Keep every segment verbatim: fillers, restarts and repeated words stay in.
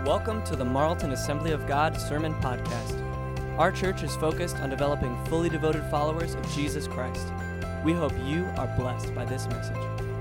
Welcome to the Marlton Assembly of God Sermon Podcast. Our church is focused on developing fully devoted followers of Jesus Christ. We hope you are blessed by this message.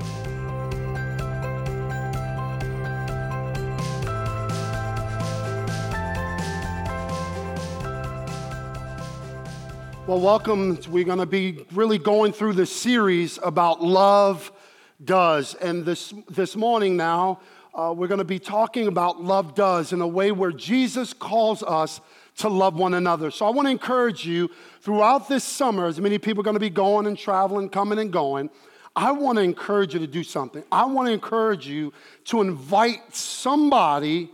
Well, welcome. We're going to be really going through this series about love does. And this, this morning now, Uh, we're going to be talking about love does in a way where Jesus calls us to love one another. So I want to encourage you throughout this summer, as many people are going to be going and traveling, coming and going, I want to encourage you to do something. I want to encourage you to invite somebody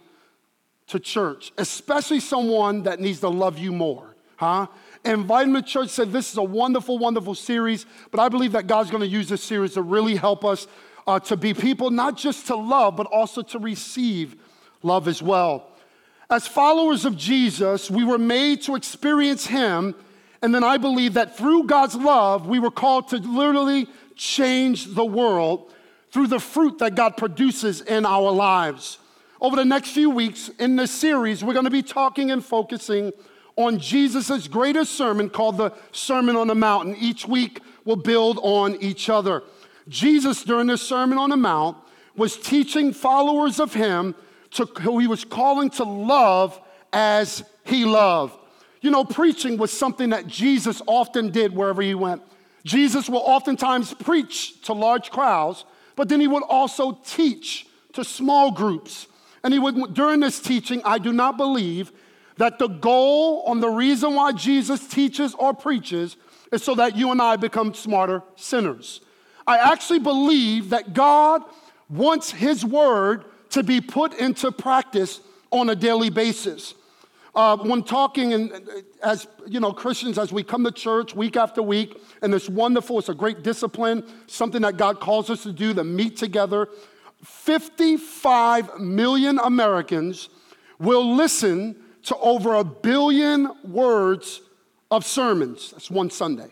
to church, especially someone that needs to love you more, huh? Invite them to church. Say, this is a wonderful, wonderful series, but I believe that God's going to use this series to really help us Uh, to be people, not just to love, but also to receive love as well. As followers of Jesus, we were made to experience Him, and then I believe that through God's love, we were called to literally change the world through the fruit that God produces in our lives. Over the next few weeks in this series, we're going to be talking and focusing on Jesus' greatest sermon called the Sermon on the Mount, and each week we'll build on each other. Jesus, during the Sermon on the Mount, was teaching followers of Him to, who He was calling to love as He loved. You know, preaching was something that Jesus often did wherever He went. Jesus will oftentimes preach to large crowds, but then He would also teach to small groups. And He would, during this teaching, I do not believe that the goal on the reason why Jesus teaches or preaches is so that you and I become smarter sinners. I actually believe that God wants His word to be put into practice on a daily basis. Uh, when talking, and as you know, Christians, as we come to church week after week, and it's wonderful, it's a great discipline, something that God calls us to do, to meet together. fifty-five million Americans will listen to over a billion words of sermons. That's one Sunday.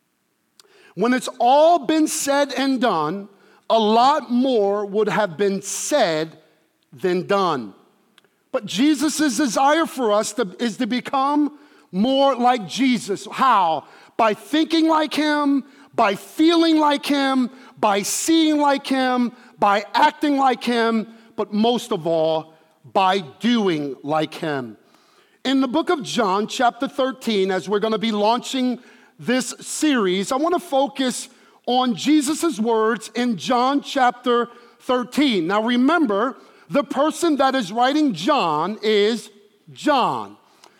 When it's all been said and done, a lot more would have been said than done. But Jesus' desire for us to, is to become more like Jesus. How? By thinking like Him, by feeling like Him, by seeing like Him, by acting like Him, but most of all, by doing like Him. In the book of John, chapter thirteen, as we're going to be launching this series, I want to focus on Jesus' words in John chapter thirteen. Now remember, the person that is writing John is John.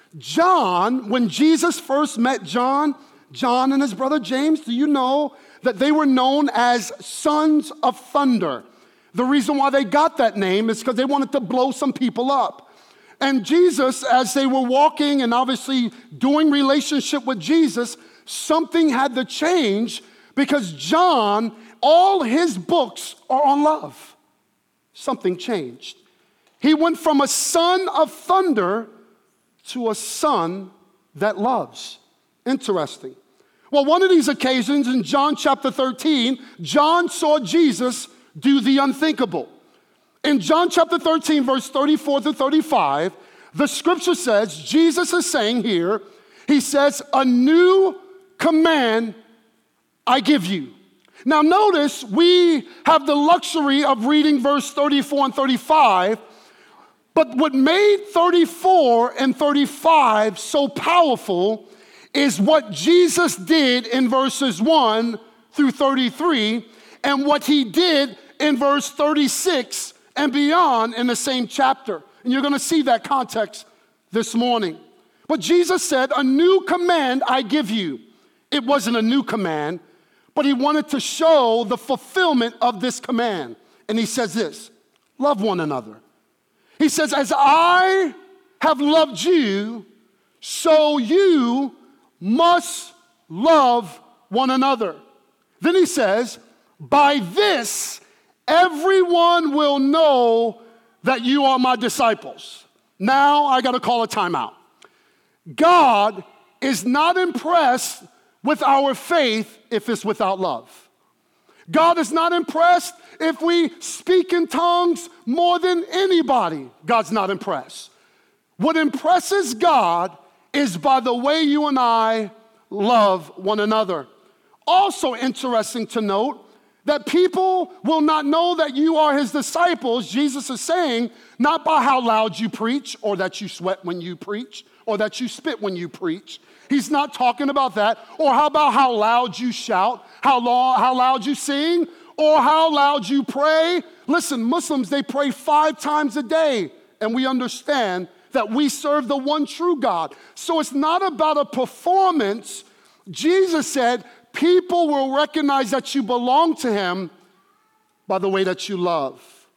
John, when Jesus first met John, John and his brother James, do you know that they were known as sons of thunder? The reason why they got that name is because they wanted to blow some people up. And Jesus, as they were walking and obviously doing relationship with Jesus, something had to change because John, all his books are on love. Something changed. He went from a son of thunder to a son that loves. Interesting. Well, one of these occasions in John chapter thirteen, John saw Jesus do the unthinkable. In John chapter thirteen, verse thirty-four to thirty-five, the scripture says, Jesus is saying here, He says, a new command I give you. Now notice we have the luxury of reading verse thirty-four and thirty-five, but what made thirty-four and thirty-five so powerful is what Jesus did in verses one through thirty-three and what He did in verse thirty-six and beyond in the same chapter. And you're going to see that context this morning. But Jesus said, a new command I give you. It wasn't a new command, but He wanted to show the fulfillment of this command. And He says this, love one another. He says, as I have loved you, so you must love one another. Then He says, by this, everyone will know that you are my disciples. Now I got to call a timeout. God is not impressed with our faith if it's without love. God is not impressed if we speak in tongues more than anybody. God's not impressed. What impresses God is by the way you and I love one another. Also interesting to note that people will not know that you are his disciples, Jesus is saying, not by how loud you preach, or that you sweat when you preach, or that you spit when you preach. He's not talking about that. Or how about how loud you shout, how, long, how loud you sing, or how loud you pray. Listen, Muslims, they pray five times a day, and we understand that we serve the one true God. So it's not about a performance. Jesus said, people will recognize that you belong to him by the way that you love.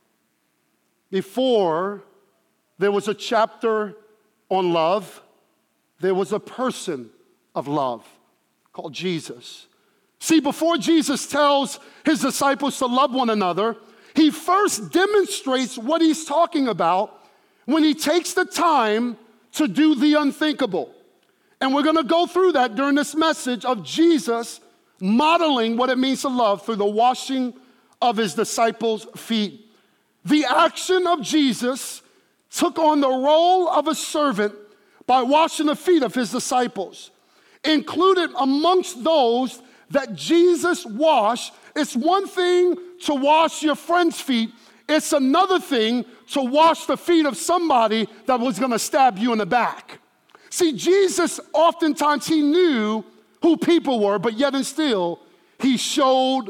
Before there was a chapter on love, there was a person of love called Jesus. See, before Jesus tells his disciples to love one another, he first demonstrates what he's talking about when he takes the time to do the unthinkable. And we're going to go through that during this message of Jesus modeling what it means to love through the washing of his disciples' feet. The action of Jesus took on the role of a servant by washing the feet of his disciples. Included amongst those that Jesus washed, it's one thing to wash your friend's feet, it's another thing to wash the feet of somebody that was going to stab you in the back. See, Jesus, oftentimes he knew who people were, but yet and still, he showed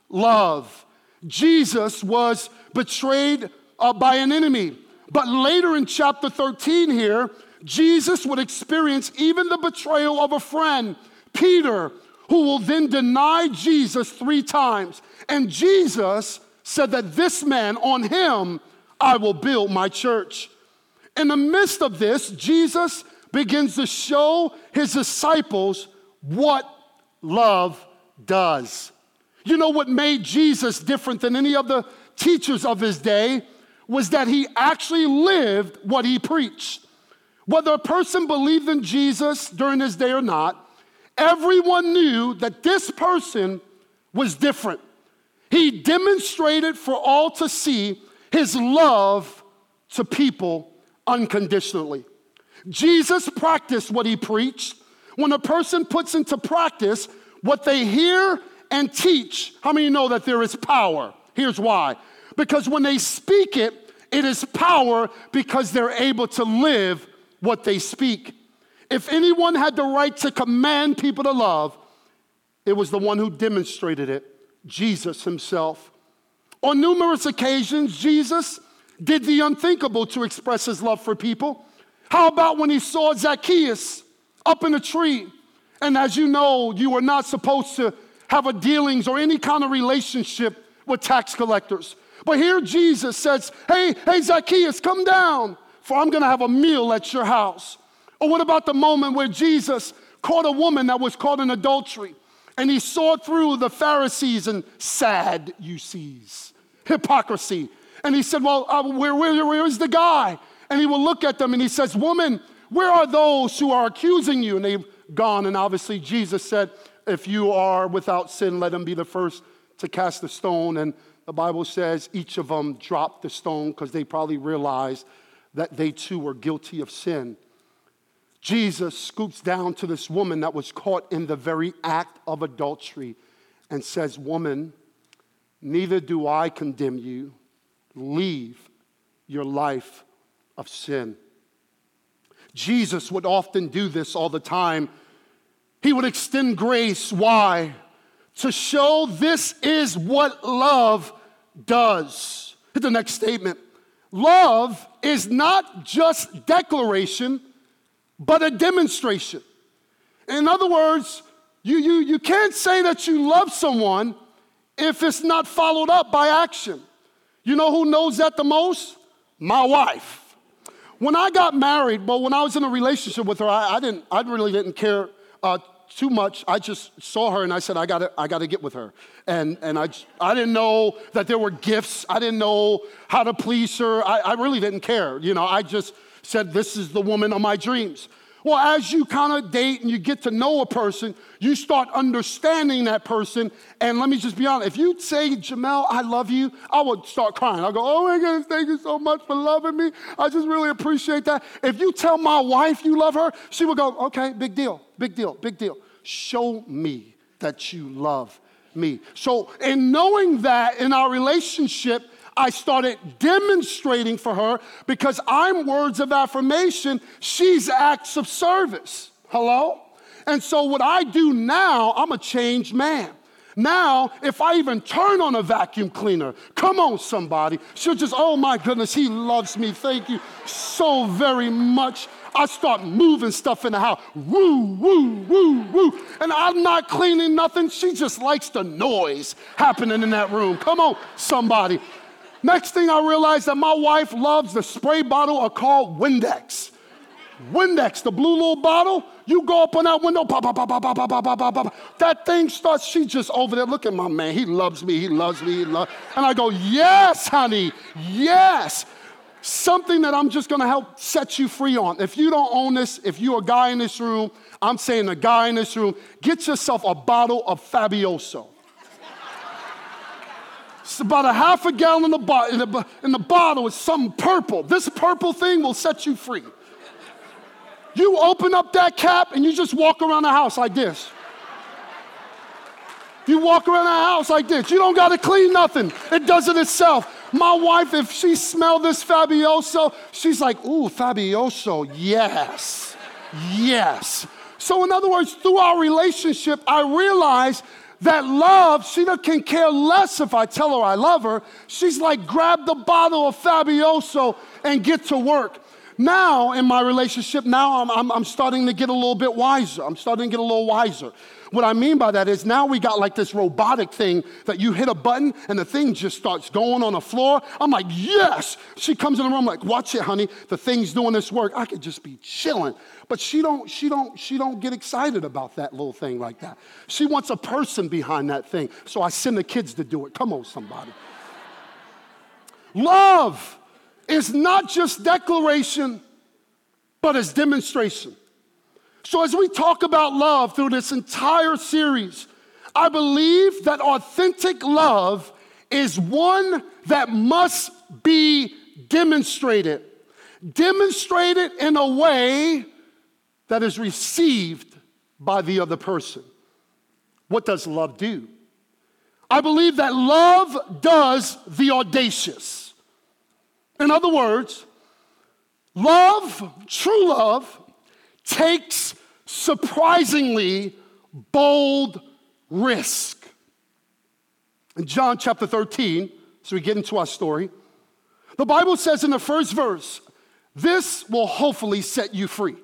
love. Jesus was betrayed uh, by an enemy. But later in chapter thirteen here, Jesus would experience even the betrayal of a friend, Peter, who will then deny Jesus three times. And Jesus said that this man, on him, I will build my church. In the midst of this, Jesus begins to show his disciples what love does. You know what made Jesus different than any of the teachers of his day was that he actually lived what he preached. Whether a person believed in Jesus during his day or not, everyone knew that this person was different. He demonstrated for all to see his love to people unconditionally. Jesus practiced what he preached. When a person puts into practice what they hear and teach, how many know that there is power? Here's why. Because when they speak it, it is power because they're able to live what they speak. If anyone had the right to command people to love, it was the one who demonstrated it, Jesus himself. On numerous occasions, Jesus did the unthinkable to express his love for people. How about when he saw Zacchaeus up in a tree? And as you know, you were not supposed to have a dealings or any kind of relationship with tax collectors. But here Jesus says, hey, hey, Zacchaeus, come down, for I'm going to have a meal at your house. Or what about the moment where Jesus caught a woman that was caught in adultery, and he saw through the Pharisees and Sadducees, hypocrisy. And he said, well, uh, where, where, where is the guy? And he will look at them and he says, woman, where are those who are accusing you? And they've gone. And obviously Jesus said, if you are without sin, let him be the first to cast the stone. And the Bible says each of them dropped the stone because they probably realized that they too were guilty of sin. Jesus scoops down to this woman that was caught in the very act of adultery and says, woman, neither do I condemn you. Leave your life of sin. Jesus would often do this all the time. He would extend grace. Why? To show this is what love does. Hit the next statement. Love is not just declaration, but a demonstration. In other words, you, you, you can't say that you love someone if it's not followed up by action. You know who knows that the most? My wife. When I got married, well, when I was in a relationship with her, I, I didn't, I really didn't care uh, too much. I just saw her and I said, I gotta, I gotta get with her. And, and I, I didn't know that there were gifts. I didn't know how to please her. I, I really didn't care. You know, I just said, this is the woman of my dreams. Well, as you kind of date and you get to know a person, you start understanding that person. And let me just be honest, if you say, Jamel, I love you, I would start crying. I'll go, oh my goodness, thank you so much for loving me. I just really appreciate that. If you tell my wife you love her, she will go, okay, big deal, big deal, big deal. Show me that you love me. So in knowing that in our relationship, I started demonstrating for her, because I'm words of affirmation, she's acts of service. Hello? And so what I do now, I'm a changed man. Now, if I even turn on a vacuum cleaner, come on somebody, she'll just, oh my goodness, he loves me, thank you so very much. I start moving stuff in the house, woo, woo, woo, woo, and I'm not cleaning nothing. She just likes the noise happening in that room. Come on somebody. Next thing I realized that my wife loves the spray bottle called Windex. Windex, the blue little bottle, you go up on that window, pop, pop, pop, pop, pop, pop, pop, pop, pop. That thing starts, she just over there, look at my man, he loves me, he loves me, he loves, and I go, yes, honey, yes. Something that I'm just gonna help set you free on. If you don't own this, if you're a guy in this room, I'm saying a guy in this room, get yourself a bottle of Fabuloso. It's about a half a gallon in the, bo- in, the, in the bottle. It's something purple. This purple thing will set you free. You open up that cap and you just walk around the house like this. You walk around the house like this. You don't got to clean nothing. It does it itself. My wife, if she smelled this Fabuloso, she's like, ooh, Fabuloso, yes, yes. So in other words, through our relationship, I realized that love, she can care less if I tell her I love her. She's like, grab the bottle of Fabuloso and get to work. Now, in my relationship, now I'm, I'm, I'm starting to get a little bit wiser. I'm starting to get a little wiser. What I mean by that is now we got like this robotic thing that you hit a button and the thing just starts going on the floor. I'm like, yes. She comes in the room like, watch it, honey. The thing's doing this work. I could just be chilling. But she don't, she don't, she don't get excited about that little thing like that. She wants a person behind that thing. So I send the kids to do it. Come on, somebody. Love is not just declaration, but it's demonstration. So as we talk about love through this entire series, I believe that authentic love is one that must be demonstrated. Demonstrated in a way that is received by the other person. What does love do? I believe that love does the audacious. In other words, love, true love, takes surprisingly bold risk. In John chapter thirteen, so we get into our story, the Bible says in the first verse, this will hopefully set you free.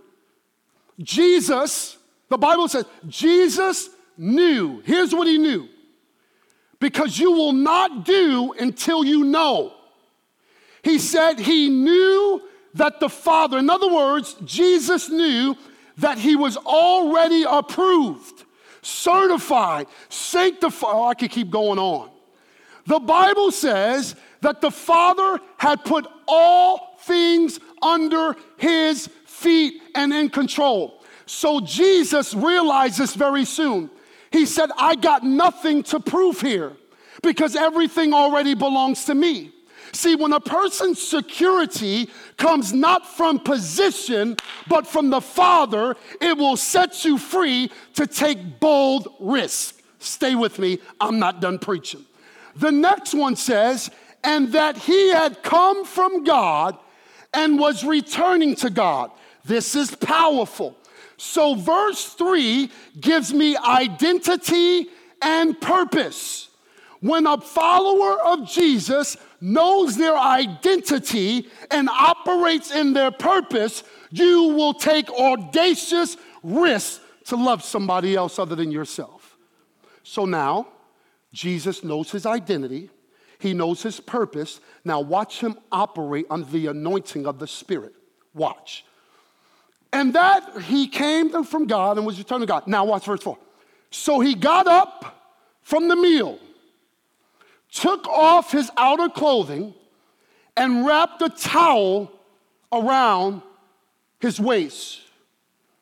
Jesus, the Bible says, Jesus knew. Here's what he knew. Because you will not do until you know. He said he knew that the Father, in other words, Jesus knew that he was already approved, certified, sanctified. Oh, I could keep going on. The Bible says that the Father had put all things under his feet and in control. So Jesus realized this very soon. He said, I got nothing to prove here because everything already belongs to me. See, when a person's security comes not from position, but from the Father, it will set you free to take bold risks. Stay with me, I'm not done preaching. The next one says, and that he had come from God and was returning to God. This is powerful. So verse three gives me identity and purpose. When a follower of Jesus knows their identity and operates in their purpose, you will take audacious risks to love somebody else other than yourself. So now, Jesus knows his identity. He knows his purpose. Now watch him operate under the anointing of the Spirit. Watch. And that he came from God and was returned to God. Now watch verse four. So he got up from the meal, took off his outer clothing, and wrapped a towel around his waist.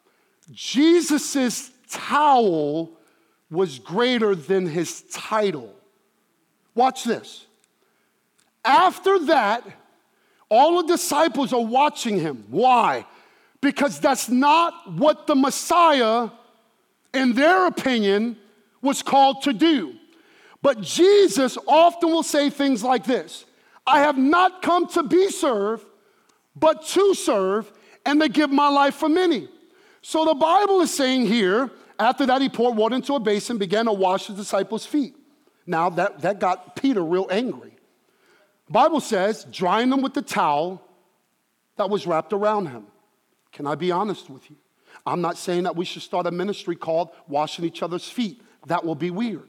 Jesus' towel was greater than his title. Watch this. After that, all the disciples are watching him. Why? Because that's not what the Messiah, in their opinion, was called to do. But Jesus often will say things like this: I have not come to be served, but to serve and to give my life for many. So the Bible is saying here, after that he poured water into a basin, began to wash the disciples' feet. Now that, that got Peter real angry. The Bible says, drying them with the towel that was wrapped around him. Can I be honest with you? I'm not saying that we should start a ministry called washing each other's feet. That will be weird.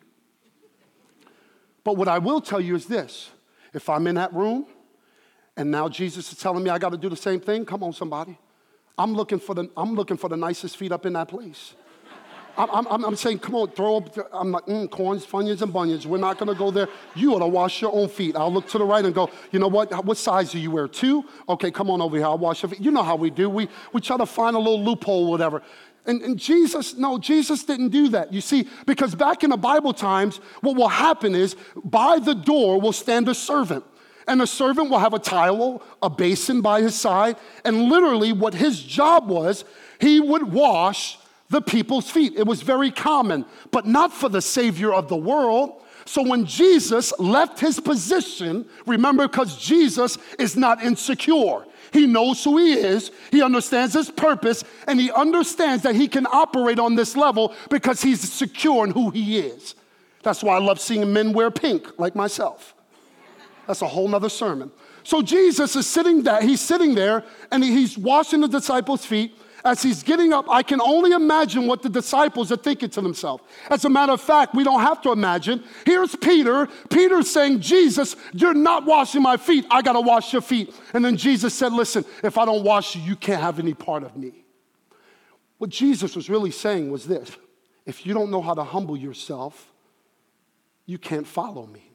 But what I will tell you is this: if I'm in that room and now Jesus is telling me I got to do the same thing, come on, somebody. I'm looking for the I'm looking for the nicest feet up in that place. I'm, I'm, I'm saying, come on, throw up. I'm like, mm, corns, funyuns, and bunions. We're not going to go there. You ought to wash your own feet. I'll look to the right and go, you know what? What size do you wear? Two? Okay, come on over here. I'll wash your feet. You know how we do. We, we try to find a little loophole or whatever. And, and Jesus, no, Jesus didn't do that. You see, because back in the Bible times, what will happen is by the door will stand a servant. And the servant will have a towel, a basin by his side. And literally what his job was, he would wash the people's feet. It was very common, but not for the Savior of the world. So when Jesus left his position, remember, because Jesus is not insecure. He knows who he is, he understands his purpose, and he understands that he can operate on this level because he's secure in who he is. That's why I love seeing men wear pink, like myself. That's a whole nother sermon. So Jesus is sitting there, he's sitting there, and he's washing the disciples' feet. As he's getting up, I can only imagine what the disciples are thinking to themselves. As a matter of fact, we don't have to imagine. Here's Peter. Peter's saying, Jesus, you're not washing my feet. I got to wash your feet. And then Jesus said, listen, if I don't wash you, you can't have any part of me. What Jesus was really saying was this: if you don't know how to humble yourself, you can't follow me.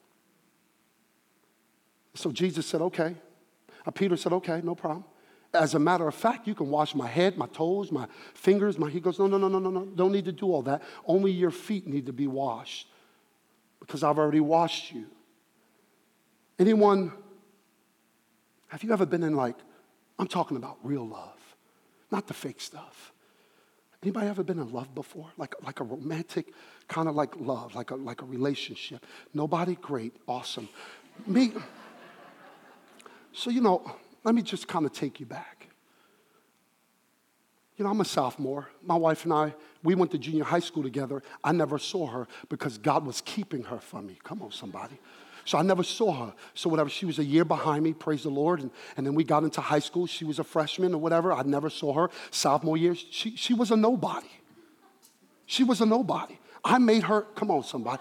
So Jesus said, okay. Uh, Peter said, okay, no problem. As a matter of fact, you can wash my head, my toes, my fingers. My, he goes, no, no, no, no, no, no. Don't need to do all that. Only your feet need to be washed because I've already washed you. Anyone, have you ever been in, like, I'm talking about real love, not the fake stuff. Anybody ever been in love before? Like, like a romantic kind of like love, like a, like a relationship. Nobody? Great, awesome. Me, so, you know, let me just kind of take you back. You know, I'm a sophomore. My wife and I, we went to junior high school together. I never saw her because God was keeping her from me. Come on, somebody. So I never saw her. So whatever, she was a year behind me, praise the Lord. And, and then we got into high school. She was a freshman or whatever. I never saw her. Sophomore year, she, she was a nobody. She was a nobody. I made her, come on, somebody.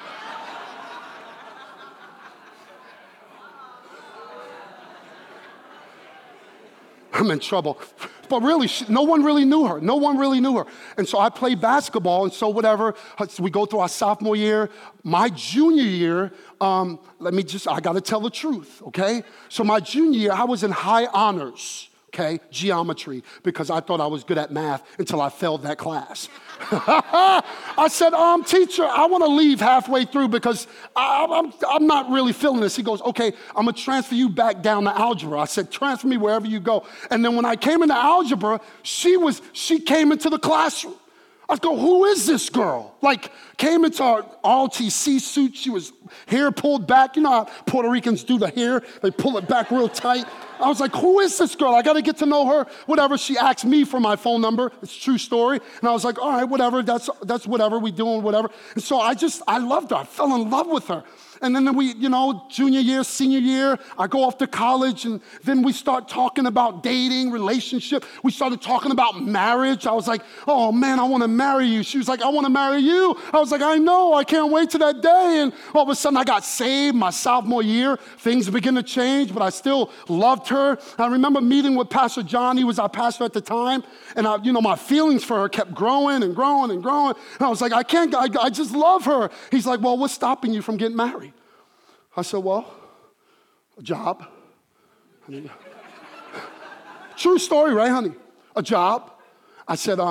I'm in trouble. But really, she, no one really knew her. No one really knew her. And so I played basketball, and so whatever, so we go through our sophomore year. My junior year, um, let me just, I got to tell the truth, okay? So my junior year, I was in high honors, okay, geometry, because I thought I was good at math until I failed that class. I said, um, teacher, I want to leave halfway through because I, I'm, I'm not really feeling this. He goes, okay, I'm going to transfer you back down to algebra. I said, transfer me wherever you go. And then when I came into algebra, she was, she came into the classroom. I go, who is this girl? Like, came into our R T C suit. She was hair pulled back. You know how Puerto Ricans do the hair? They pull it back real tight. I was like, who is this girl? I got to get to know her. Whatever. She asked me for my phone number. It's a true story. And I was like, all right, whatever. That's that's whatever we doing, whatever. And so I just, I loved her. I fell in love with her. And then we, you know, junior year, senior year, I go off to college, and then we start talking about dating, relationship. We started talking about marriage. I was like, oh, man, I want to marry you. She was like, I want to marry you. I was like, I know. I can't wait to that day. And all of a sudden, I got saved my sophomore year. Things began to change, but I still loved her. I remember meeting with Pastor John. He was our pastor at the time. And, I, you know, my feelings for her kept growing and growing and growing. And I was like, I can't, I, I just love her. He's like, well, what's stopping you from getting married? I said, well, a job. True story, right, honey? A job. I said, um,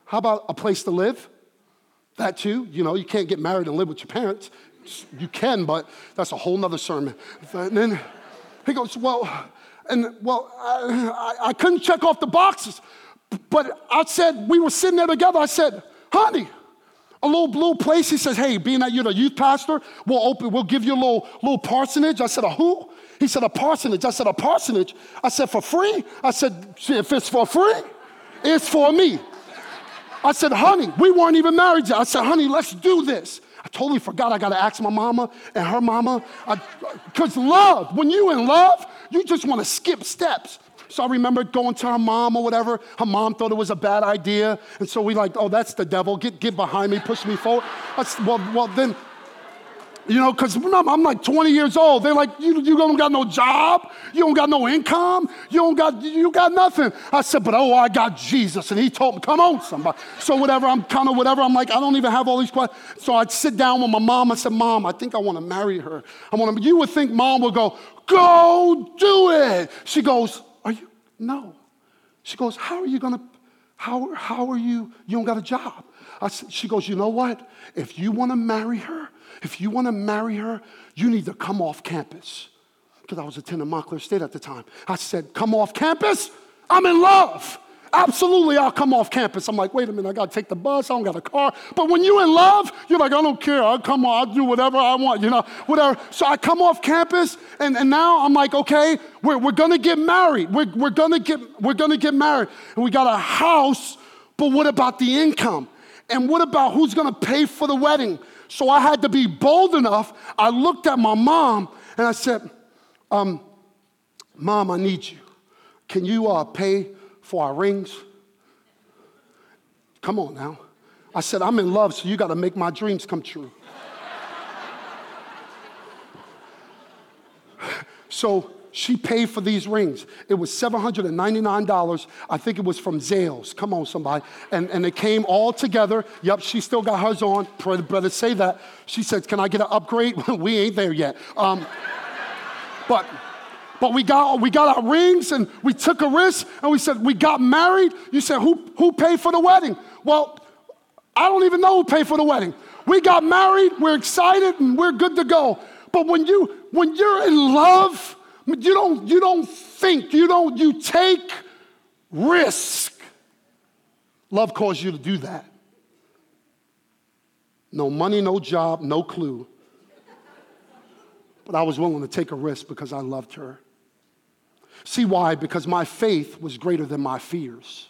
how about a place to live? That too. You know, you can't get married and live with your parents. You can, but that's a whole nother sermon. And then he goes, well, and well, I, I, I couldn't check off the boxes. But I said, we were sitting there together. I said, honey, a little blue place. He says, hey, being that you're the youth pastor, we'll open, we'll give you a little, little parsonage. I said, a who? He said, a parsonage. I said, a parsonage? I said, for free? I said, if it's for free, it's for me. I said, honey, we weren't even married yet. I said, honey, let's do this. I totally forgot I got to ask my mama and her mama. Because love, when you in love, you just want to skip steps. So I remember going to her mom or whatever. Her mom thought it was a bad idea. And so we like, oh, that's the devil. Get get behind me, push me forward. I said, well, well, then, you know, because I'm like twenty years old. They're like, you, you don't got no job. You don't got no income. You don't got, you got nothing. I said, but oh, I got Jesus. And he told me, come on, somebody. So whatever, I'm kind of whatever. I'm like, I don't even have all these questions. So I'd sit down with my mom. I said, Mom, I think I want to marry her. I want to, you would think Mom would go, go do it. She goes, are you? No. She goes, how are you going to, how, how are you, you don't got a job. I said, she goes, you know what? If you want to marry her, if you want to marry her, you need to come off campus. Because I was attending Montclair State at the time. I said, come off campus? I'm in love. Absolutely, I'll come off campus. I'm like, wait a minute, I got to take the bus. I don't got a car. But when you're in love, you're like, I don't care. I'll come on. I'll do whatever I want, you know, whatever. So I come off campus, and, and now I'm like, okay, we're, we're going to get married. We're, we're going to get we're gonna get married. And we got a house, but what about the income? And what about who's going to pay for the wedding? So I had to be bold enough. I looked at my mom, and I said, um, Mom, I need you. Can you uh, pay for our rings? Come on now. I said, I'm in love, so you got to make my dreams come true. So she paid for these rings. It was seven hundred ninety-nine dollars. I think it was from Zales. Come on, somebody. And, and it came all together. Yep, she still got hers on. Better say that. She said, can I get an upgrade? We ain't there yet. Um, but... But we got we got our rings, and we took a risk, and we said, we got married. You said, who, who paid for the wedding? Well, I don't even know who paid for the wedding. We got married, we're excited, and we're good to go. But when you when you're in love, you don't you don't think, you don't you take risk. Love calls you to do that. No money, no job, no clue. But I was willing to take a risk because I loved her. See why? Because my faith was greater than my fears.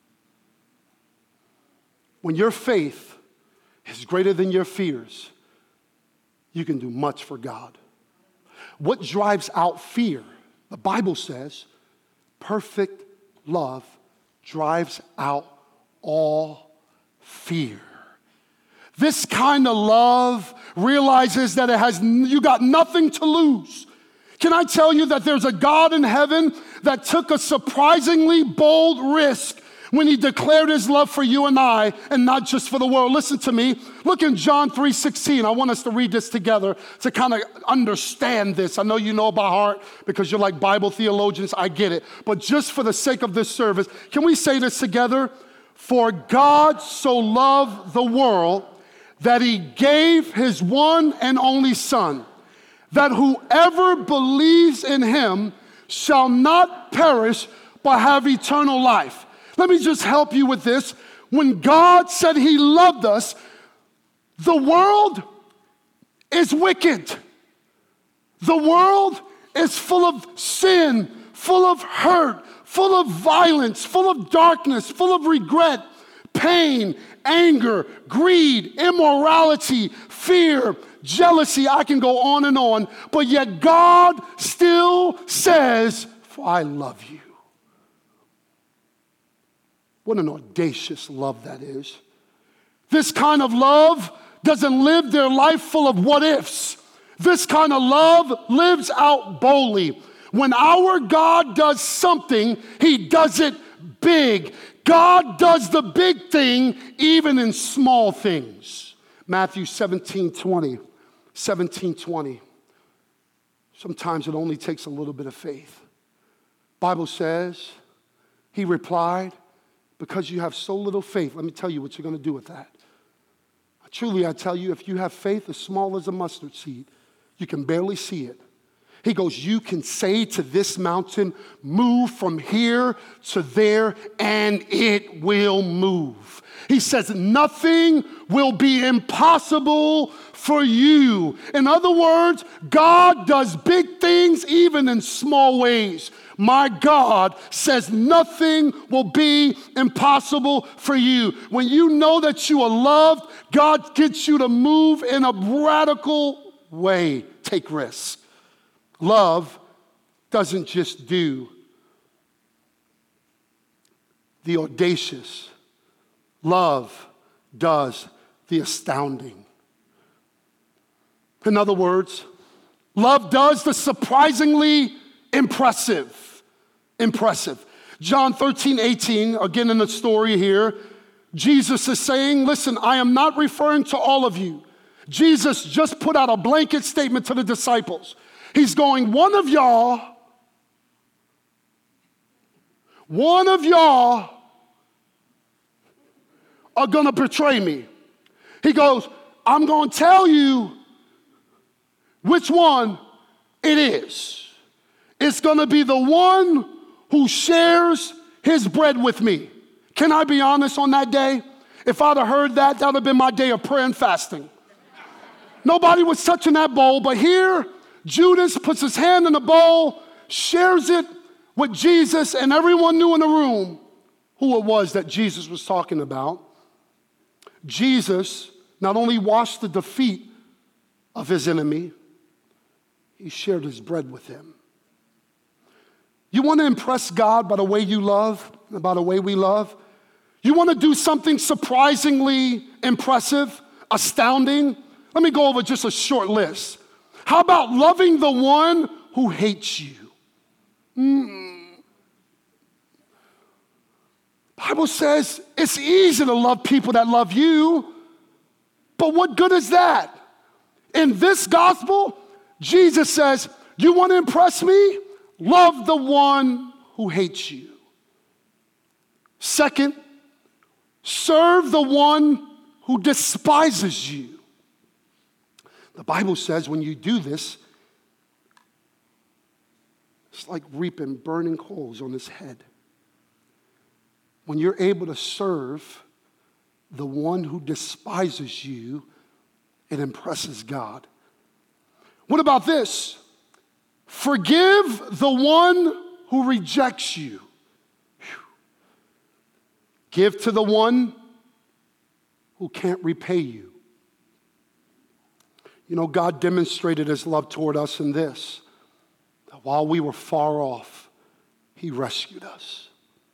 When your faith is greater than your fears, you can do much for God. What drives out fear? The Bible says, perfect love drives out all fear. This kind of love realizes that it has, you got nothing to lose. Can I tell you that there's a God in heaven that took a surprisingly bold risk when he declared his love for you and I, and not just for the world? Listen to me. Look in John three sixteen. I want us to read this together to kind of understand this. I know you know by heart because you're like Bible theologians. I get it. But just for the sake of this service, can we say this together? For God so loved the world that he gave his one and only Son, that whoever believes in him shall not perish but have eternal life. Let me just help you with this. When God said he loved us, the world is wicked. The world is full of sin, full of hurt, full of violence, full of darkness, full of regret, pain, anger, greed, immorality, fear, jealousy. I can go on and on. But yet God still says, for I love you. What an audacious love that is. This kind of love doesn't live their life full of what ifs. This kind of love lives out boldly. When our God does something, he does it big. God does the big thing even in small things. Matthew seventeen twenty. seventeen twenty. Sometimes it only takes a little bit of faith. Bible says, he replied, because you have so little faith, let me tell you what you're going to do with that. Truly, I tell you, if you have faith as small as a mustard seed, you can barely see it. He goes, you can say to this mountain, move from here to there, and it will move. He says, nothing will be impossible for you. In other words, God does big things even in small ways. My God says nothing will be impossible for you. When you know that you are loved, God gets you to move in a radical way. Take risks. Love doesn't just do the audacious. Love does the astounding. In other words, love does the surprisingly impressive. Impressive. John thirteen, eighteen, again in the story here, Jesus is saying, listen, I am not referring to all of you. Jesus just put out a blanket statement to the disciples. He's going, one of y'all, one of y'all are going to betray me. He goes, I'm going to tell you which one it is. It's going to be the one who shares his bread with me. Can I be honest on that day? If I'd have heard that, that would have been my day of prayer and fasting. Nobody was touching that bowl, but here, Judas puts his hand in the bowl, shares it with Jesus, and everyone knew in the room who it was that Jesus was talking about. Jesus not only washed the defeat of his enemy, he shared his bread with him. You want to impress God by the way you love, and by the way we love? You want to do something surprisingly impressive, astounding? Let me go over just a short list. How about loving the one who hates you? Mm. Bible says it's easy to love people that love you, but what good is that? In this gospel, Jesus says, you want to impress me? Love the one who hates you. Second, serve the one who despises you. The Bible says when you do this, it's like reaping burning coals on his head. When you're able to serve the one who despises you, it impresses God. What about this? Forgive the one who rejects you. Whew. Give to the one who can't repay you. You know, God demonstrated his love toward us in this, that while we were far off, he rescued us.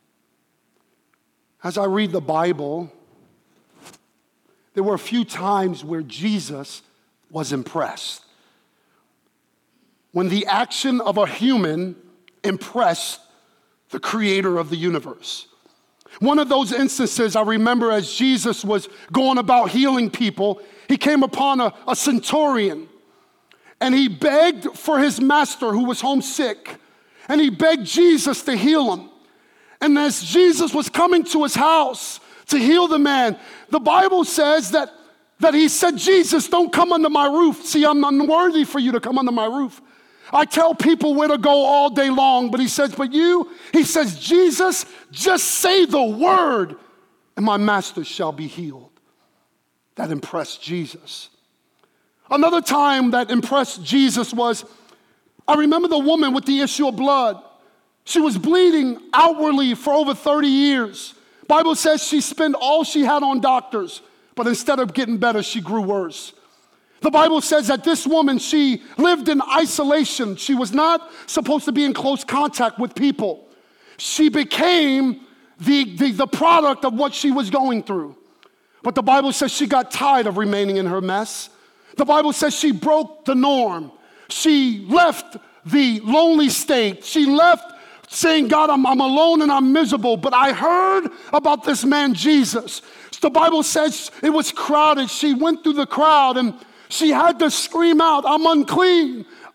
As I read the Bible, there were a few times where Jesus was impressed. When the action of a human impressed the creator of the universe. One of those instances I remember as Jesus was going about healing people, he came upon a, a centurion and he begged for his master who was homesick, and he begged Jesus to heal him. And as Jesus was coming to his house to heal the man, the Bible says that, that he said, Jesus, don't come under my roof. See, I'm unworthy for you to come under my roof. I tell people where to go all day long, but he says, but you, he says, Jesus, just say the word and my master shall be healed. That impressed Jesus. Another time that impressed Jesus was, I remember the woman with the issue of blood. She was bleeding outwardly for over thirty years. Bible says she spent all she had on doctors, but instead of getting better, she grew worse. The Bible says that this woman, she lived in isolation. She was not supposed to be in close contact with people. She became the, the, the product of what she was going through. But the Bible says she got tired of remaining in her mess. The Bible says she broke the norm. She left the lonely state. She left saying, God, I'm, I'm alone and I'm miserable. But I heard about this man, Jesus. The Bible says it was crowded. She went through the crowd and she had to scream out, I'm unclean.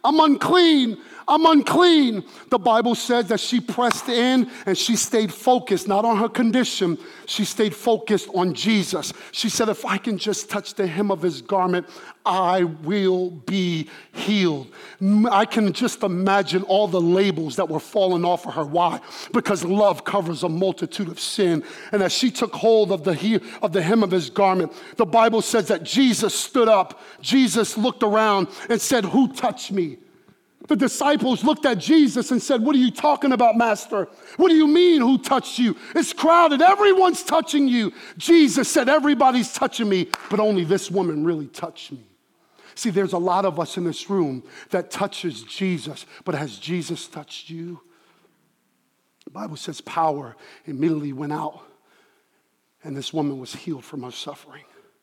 I'm unclean. I'm unclean. The Bible says that she pressed in and she stayed focused, not on her condition. She stayed focused on Jesus. She said, if I can just touch the hem of his garment, I will be healed. I can just imagine all the labels that were falling off of her. Why? Because love covers a multitude of sin. And as she took hold of the, he- of the hem of his garment, the Bible says that Jesus stood up. Jesus looked around and said, who touched me? The disciples looked at Jesus and said, what are you talking about, Master? What do you mean, who touched you? It's crowded. Everyone's touching you. Jesus said, everybody's touching me, but only this woman really touched me. See, there's a lot of us in this room that touches Jesus, but has Jesus touched you? The Bible says power immediately went out, and this woman was healed from her suffering.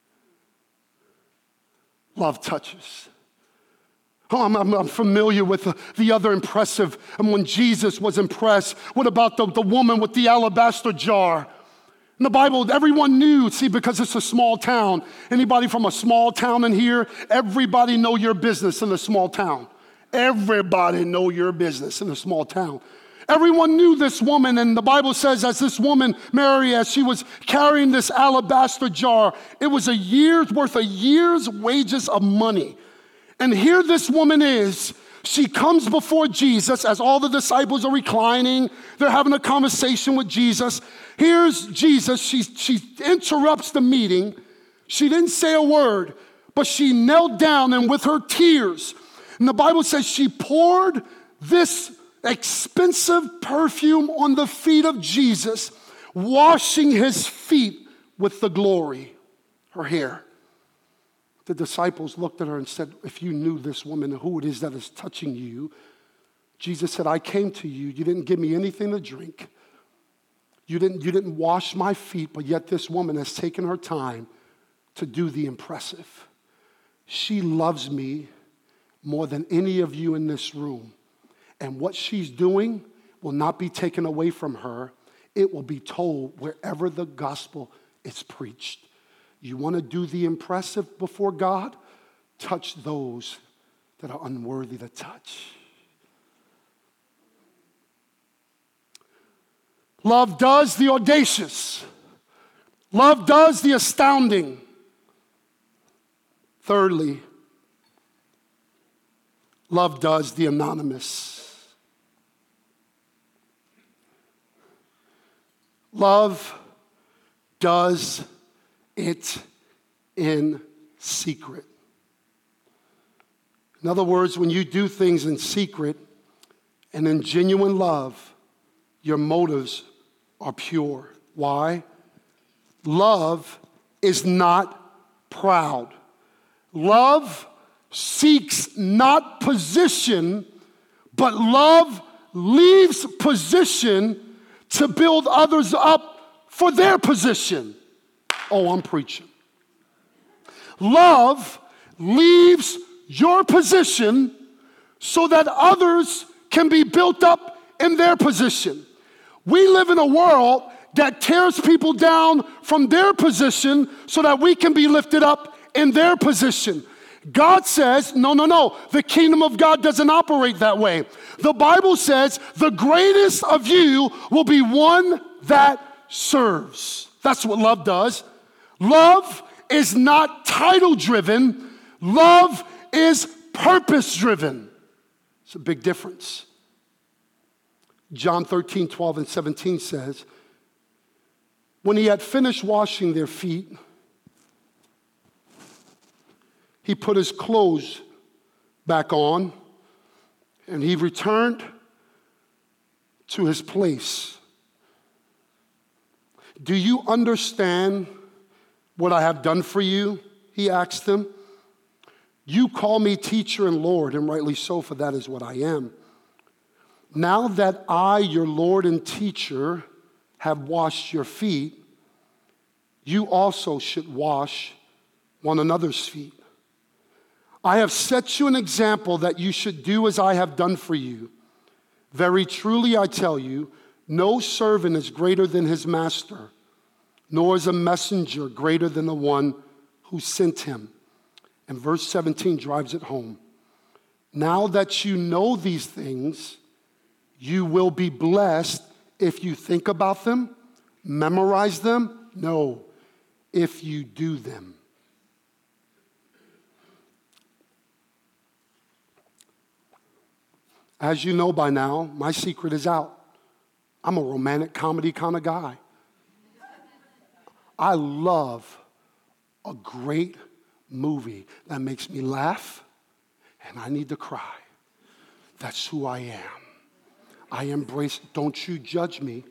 Love touches. Oh, I'm, I'm, I'm familiar with the, the other impressive, and when Jesus was impressed, what about the, the woman with the alabaster jar? In the Bible, everyone knew, see, because it's a small town. Anybody from a small town in here? Everybody know your business in a small town. Everybody know your business in a small town. Everyone knew this woman, and the Bible says as this woman, Mary, as she was carrying this alabaster jar, it was a year's worth, a year's wages of money. And here this woman is. She comes before Jesus as all the disciples are reclining. They're having a conversation with Jesus. Here's Jesus. She, she interrupts the meeting. She didn't say a word, but she knelt down and with her tears, and the Bible says she poured this expensive perfume on the feet of Jesus, washing his feet with the glory, her hair. The disciples looked at her and said, if you knew this woman, who it is that is touching you. Jesus said, I came to you. You didn't give me anything to drink. You didn't, you didn't wash my feet, but yet this woman has taken her time to do the impressive. She loves me more than any of you in this room. And what she's doing will not be taken away from her. It will be told wherever the gospel is preached. You want to do the impressive before God? Touch those that are unworthy to touch. Love does the audacious. Love does the astounding. Thirdly, love does the anonymous. Love does it in secret. In other words, when you do things in secret and in genuine love, your motives are pure. Why? Love is not proud. Love seeks not position, but love leaves position to build others up for their position. Oh, I'm preaching. Love leaves your position so that others can be built up in their position. We live in a world that tears people down from their position so that we can be lifted up in their position. God says, no, no, no. The kingdom of God doesn't operate that way. The Bible says the greatest of you will be one that serves. That's what love does. Love is not title-driven. Love is purpose-driven. It's a big difference. John thirteen, twelve, and seventeen says, when he had finished washing their feet, he put his clothes back on, and he returned to his place. Do you understand what I have done for you? He asked them. You call me teacher and Lord, and rightly so, for that is what I am. Now that I, your Lord and teacher, have washed your feet, you also should wash one another's feet. I have set you an example that you should do as I have done for you. Very truly I tell you, no servant is greater than his master, nor is a messenger greater than the one who sent him. And verse seventeen drives it home. Now that you know these things, you will be blessed if you think about them, memorize them. No, if you do them. As you know by now, my secret is out. I'm a romantic comedy kind of guy. I love a great movie that makes me laugh and I need to cry. That's who I am. I embrace, don't you judge me.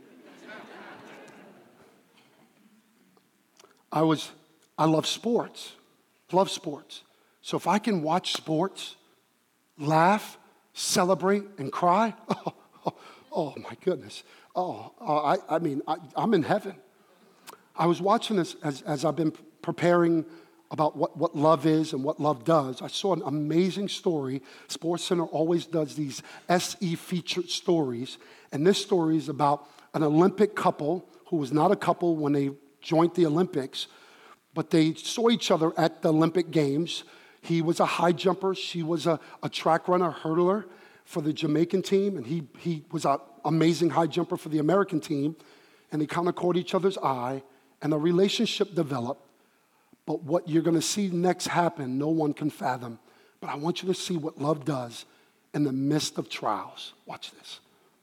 I was, I love sports, love sports. So if I can watch sports, laugh, celebrate, and cry, oh, oh, oh my goodness. Oh, oh I, I mean, I, I'm in heaven. I was watching this as, as I've been preparing about what, what love is and what love does. I saw an amazing story. SportsCenter always does these S E featured stories. And this story is about an Olympic couple who was not a couple when they joined the Olympics, but they saw each other at the Olympic Games. He was a high jumper. She was a, a track runner, hurdler for the Jamaican team. And he, he was an amazing high jumper for the American team. And they kind of caught each other's eye, and a relationship developed. But what you're going to see next happen, no one can fathom. But I want you to see what love does in the midst of trials. Watch this.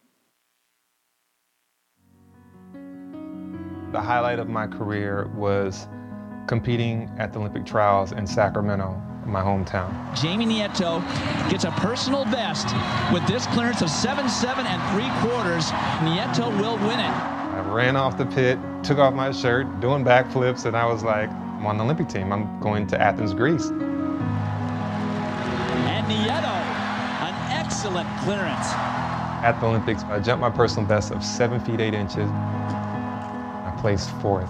The highlight of my career was competing at the Olympic trials in Sacramento, my hometown. Jamie Nieto gets a personal best with this clearance of seven seven and three quarters. Nieto will win it. I ran off the pit, took off my shirt, doing backflips, and I was like, I'm on the Olympic team. I'm going to Athens, Greece. And Nieto, an excellent clearance. At the Olympics, I jumped my personal best of seven feet, eight inches. I placed fourth.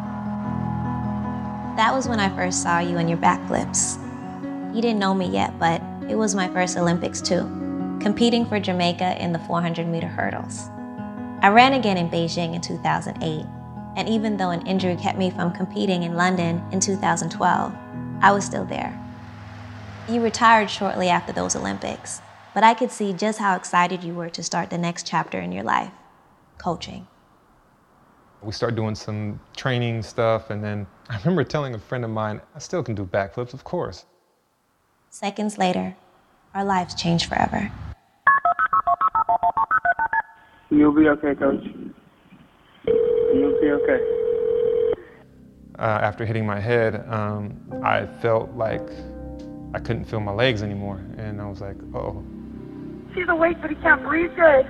That was when I first saw you in your backflips. You didn't know me yet, but it was my first Olympics too, competing for Jamaica in the four hundred meter hurdles. I ran again in Beijing in two thousand eight, and even though an injury kept me from competing in London in two thousand twelve, I was still there. You retired shortly after those Olympics, but I could see just how excited you were to start the next chapter in your life, coaching. We started doing some training stuff, and then I remember telling a friend of mine, I still can do backflips, of course. Seconds later, our lives changed forever. You'll be okay, Coach. You'll be okay. Uh, after hitting my head, um, I felt like I couldn't feel my legs anymore, and I was like, uh-oh. He's awake, but he can't breathe good.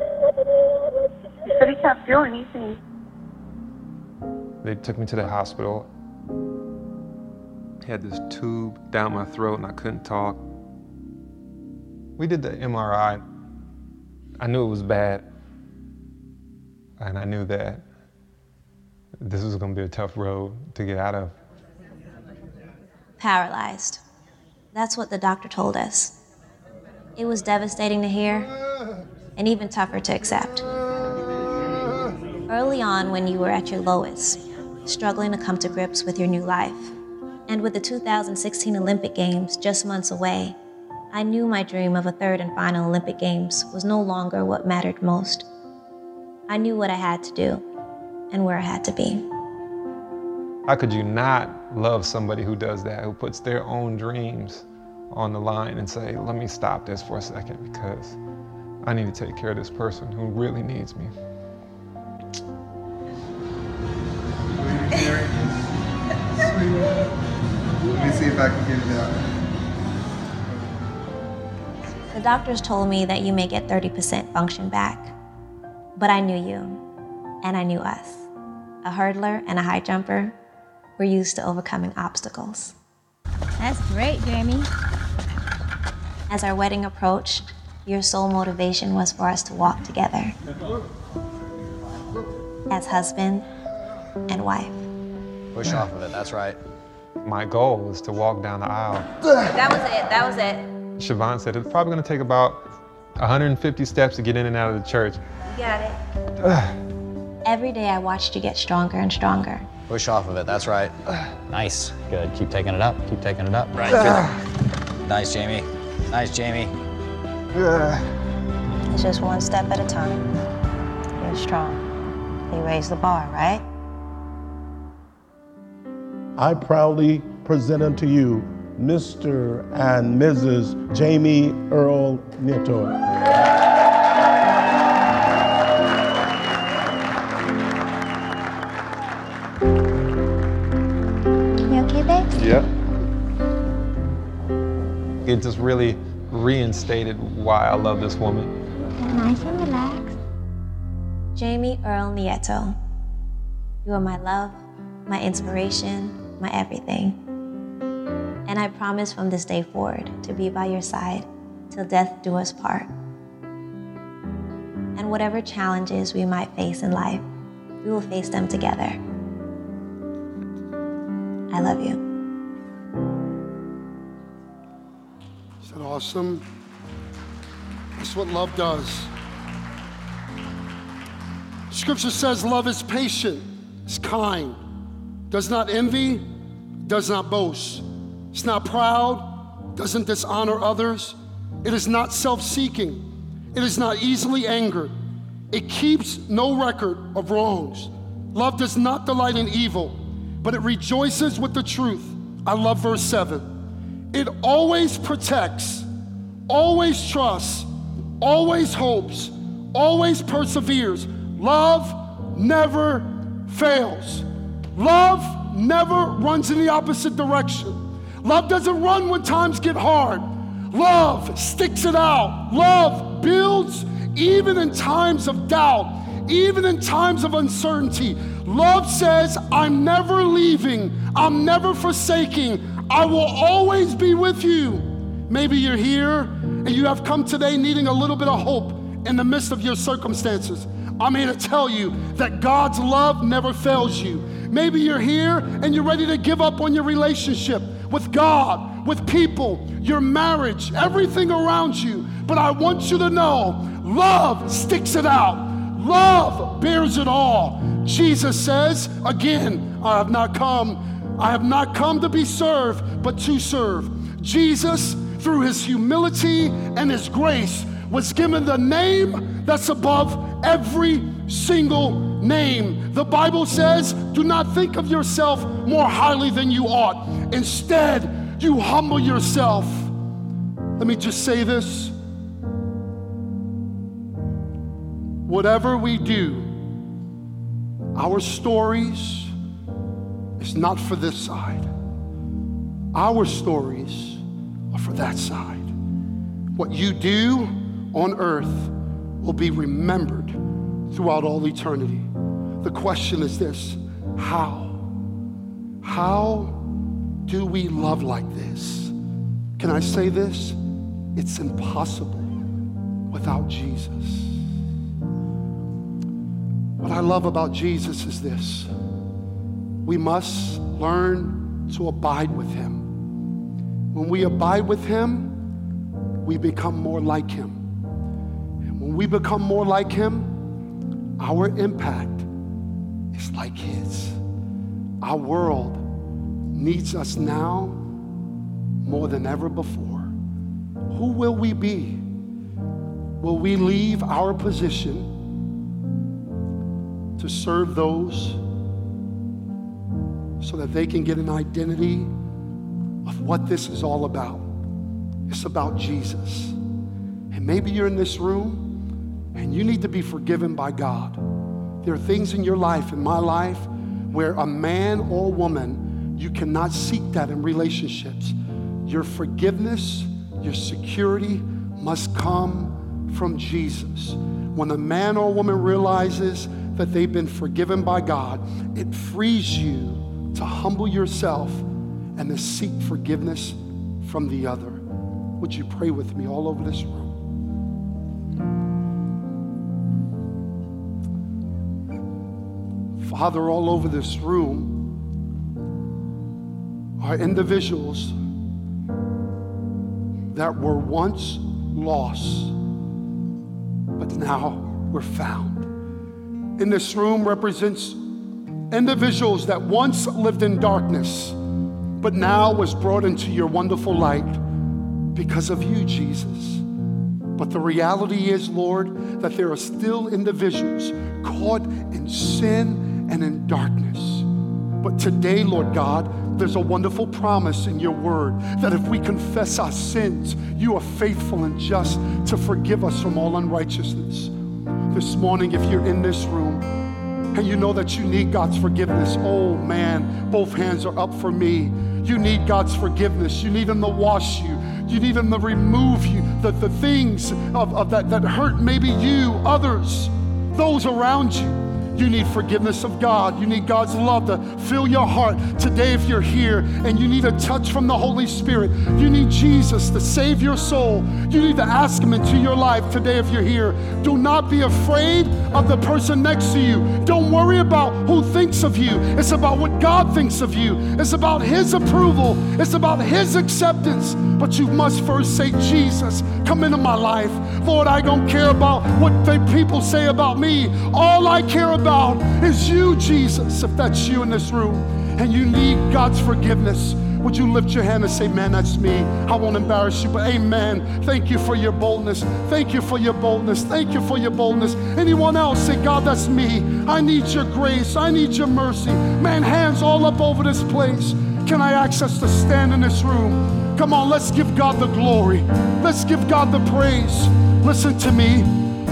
He said he can't feel anything. They took me to the hospital. Had this tube down my throat and I couldn't talk. We did the M R I. I knew it was bad. And I knew that this was going to be a tough road to get out of. Paralyzed. That's what the doctor told us. It was devastating to hear and even tougher to accept. Early on, when you were at your lowest, struggling to come to grips with your new life, and with the two thousand sixteen Olympic Games just months away, I knew my dream of a third and final Olympic Games was no longer what mattered most. I knew what I had to do and where I had to be. How could you not love somebody who does that, who puts their own dreams on the line and say, let me stop this for a second because I need to take care of this person who really needs me. Let me see if I can get it out. The doctors told me that you may get thirty percent function back. But I knew you, and I knew us. A hurdler and a high jumper were used to overcoming obstacles. That's great, Jamie. As our wedding approached, your sole motivation was for us to walk together as husband and wife. Push off of it, that's right. My goal is to walk down the aisle. That was it, that was it. Siobhan said it's probably gonna take about one hundred fifty steps to get in and out of the church. You got it. Every day I watched you get stronger and stronger. Push off of it, that's right. Nice, good, keep taking it up, keep taking it up. Right, good. Nice, Jamie. Nice, Jamie. Yeah. It's just one step at a time. You're strong. You raised the bar, right? I proudly present unto you Mister and Missus Jamie Earl Nieto. You okay, babe? Yep. It just really reinstated why I love this woman. Get nice and relaxed. Jamie Earl Nieto. You are my love, my inspiration, my everything. And I promise from this day forward to be by your side till death do us part. And whatever challenges we might face in life, we will face them together. I love you. Is that awesome? That's what love does. Scripture says love is patient, it's kind, does not envy, does not boast. It's not proud, doesn't dishonor others. It is not self-seeking. It is not easily angered. It keeps no record of wrongs. Love does not delight in evil, but it rejoices with the truth. I love verse seven. It always protects, always trusts, always hopes, always perseveres. Love never fails. Love never runs in the opposite direction. Love doesn't run when times get hard. Love sticks it out. Love builds even in times of doubt, even in times of uncertainty. Love says, I'm never leaving. I'm never forsaking. I will always be with you. Maybe you're here and you have come today needing a little bit of hope in the midst of your circumstances. I'm here to tell you that God's love never fails you. Maybe you're here and you're ready to give up on your relationship with God, with people, your marriage, everything around you. But I want you to know, love sticks it out. Love bears it all. Jesus says, again, I have not come, I have not come to be served, but to serve. Jesus, through his humility and his grace, was given the name that's above every single name. The Bible says, do not think of yourself more highly than you ought. Instead, you humble yourself. Let me just say this. Whatever we do, our stories is not for this side. Our stories are for that side. What you do on earth will be remembered throughout all eternity. The question is this: how? How do we love like this? Can I say this? It's impossible without Jesus. What I love about Jesus is this: we must learn to abide with him. When we abide with him, we become more like him. And when we become more like him, our impact is like his. Our world needs us now more than ever before. Who will we be? Will we leave our position to serve those so that they can get an identity of what this is all about? It's about Jesus. And maybe you're in this room and you need to be forgiven by God. There are things in your life, in my life, where a man or woman, you cannot seek that in relationships. Your forgiveness, your security must come from Jesus. When a man or woman realizes that they've been forgiven by God, it frees you to humble yourself and to seek forgiveness from the other. Would you pray with me all over this room? Father, all over this room are individuals that were once lost, but now we're found. In this room represents individuals that once lived in darkness, but now was brought into your wonderful light. because of you, Jesus. But the reality is, Lord, that there are still individuals caught in sin and in darkness. But today, Lord God, there's a wonderful promise in your word that if we confess our sins, you are faithful and just to forgive us from all unrighteousness. This morning, if you're in this room and you know that you need God's forgiveness, oh man, both hands are up for me. You need God's forgiveness. You need Him to wash you. You need Him to remove you, the, the things of, of that, that hurt maybe you, others, those around you. You need forgiveness of God. You need God's love to fill your heart. Today, if you're here and you need a touch from the Holy Spirit, you need Jesus to save your soul. You need to ask Him into your life today if you're here. Do not be afraid of the person next to you. Don't worry about who thinks of you. It's about what God thinks of you. It's about His approval. It's about His acceptance. But you must first say, Jesus, come into my life. Lord, I don't care about what the people say about me. All I care about is you, Jesus. If that's you in this room and you need God's forgiveness, would you lift your hand and say, man, that's me. I won't embarrass you, but amen. Thank you for your boldness. Thank you for your boldness. Thank you for your boldness. Anyone else say, God, that's me. I need your grace. I need your mercy. Man, hands all up over this place. Can I ask us to stand in this room? Come on, let's give God the glory. Let's give God the praise. Listen to me.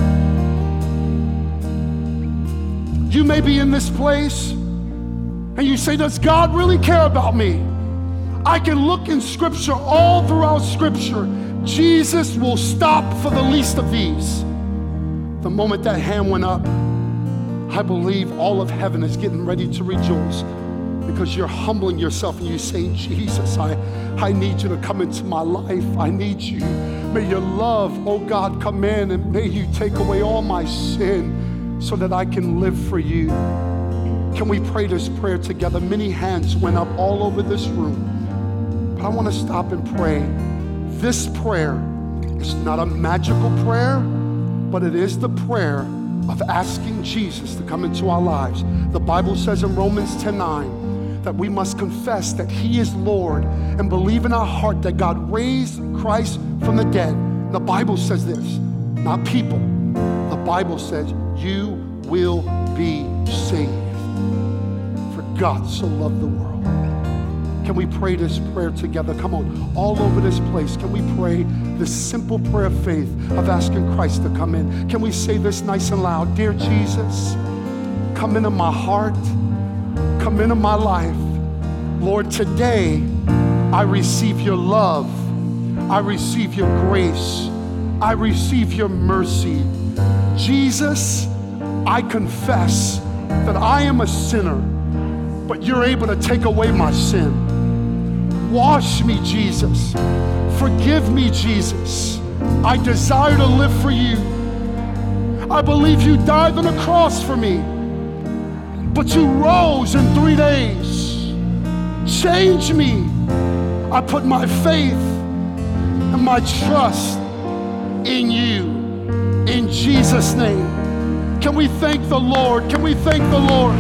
You may be in this place and you say, does God really care about me? I can look in Scripture, all throughout Scripture. Jesus will stop for the least of these. The moment that hand went up, I believe all of heaven is getting ready to rejoice because you're humbling yourself and you're saying, Jesus, I, I need you to come into my life. I need you. May your love, oh God, come in and may you take away all my sin so that I can live for you. Can we pray this prayer together? Many hands went up all over this room. But I want to stop and pray. This prayer is not a magical prayer, but it is the prayer of asking Jesus to come into our lives. The Bible says in Romans ten nine that we must confess that He is Lord and believe in our heart that God raised Christ from the dead. The Bible says this, not people. The Bible says you will be saved. For God so loved the world. Can we pray this prayer together? Come on, all over this place. Can we pray this simple prayer of faith of asking Christ to come in? Can we say this nice and loud? Dear Jesus, come into my heart. Come into my life. Lord, today I receive your love. I receive your grace. I receive your mercy. Jesus, I confess that I am a sinner, but you're able to take away my sin. Wash me, Jesus. Forgive me, Jesus. I desire to live for you. I believe you died on the cross for me, but you rose in three days. Change me. I put my faith and my trust in you. In Jesus' name. Can we thank the Lord? Can we thank the Lord?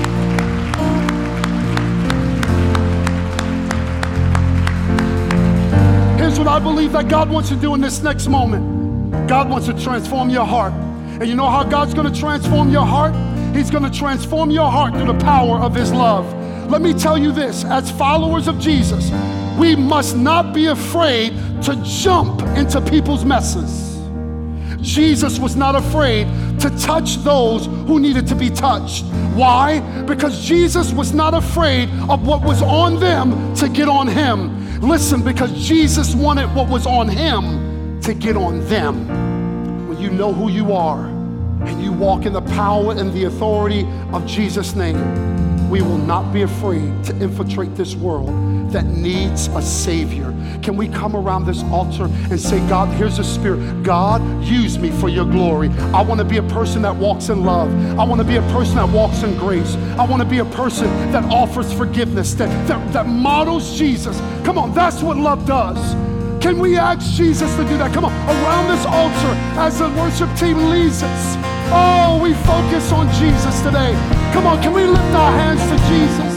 Here's what I believe that God wants to do in this next moment. God wants to transform your heart. And you know how God's going to transform your heart? He's going to transform your heart through the power of His love. Let me tell you this, as followers of Jesus, we must not be afraid to jump into people's messes. Jesus was not afraid to touch those who needed to be touched. Why? Because Jesus was not afraid of what was on them to get on Him. Listen, because Jesus wanted what was on Him to get on them. When you know who you are and you walk in the power and the authority of Jesus' name, we will not be afraid to infiltrate this world that needs a Savior. Can we come around this altar and say, God, here's the Spirit. God, use me for your glory. I want to be a person that walks in love. I want to be a person that walks in grace. I want to be a person that offers forgiveness, that, that, that models Jesus. Come on, that's what love does. Can we ask Jesus to do that? Come on, around this altar as the worship team leads us. Oh, we focus on Jesus today. Come on, can we lift our hands to Jesus?